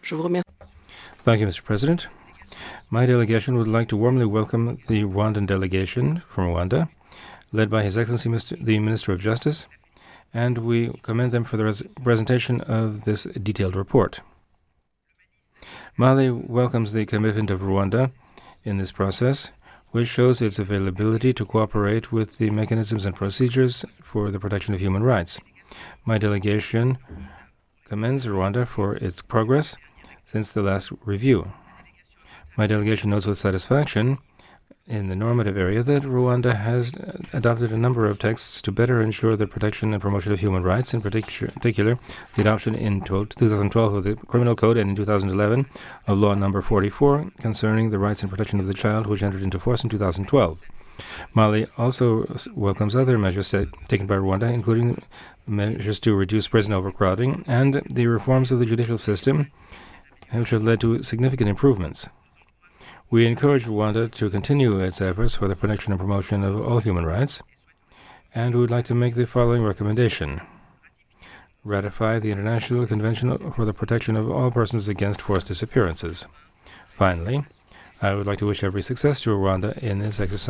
Thank you, Mr. President. My delegation would like to warmly welcome the Rwandan delegation from Rwanda, led by His Excellency the Minister of Justice, and we commend them for the presentation of this detailed report. Mali welcomes the commitment of Rwanda in this process, which shows its availability to cooperate with the mechanisms and procedures for the protection of human rights. My delegation commends Rwanda for its progress since the last review. My delegation notes with satisfaction in the normative area that Rwanda has adopted a number of texts to better ensure the protection and promotion of human rights, in particular the adoption in 2012 of the Criminal Code and in 2011 of Law Number 44 concerning the rights and protection of the child, which entered into force in 2012. Mali also welcomes other measures taken by Rwanda, including measures to reduce prison overcrowding and the reforms of the judicial system, which have led to significant improvements. We encourage Rwanda to continue its efforts for the protection and promotion of all human rights, and we would like to make the following recommendation. Ratify the International Convention for the Protection of All Persons Against Forced Disappearances. Finally, I would like to wish every success to Rwanda in this exercise.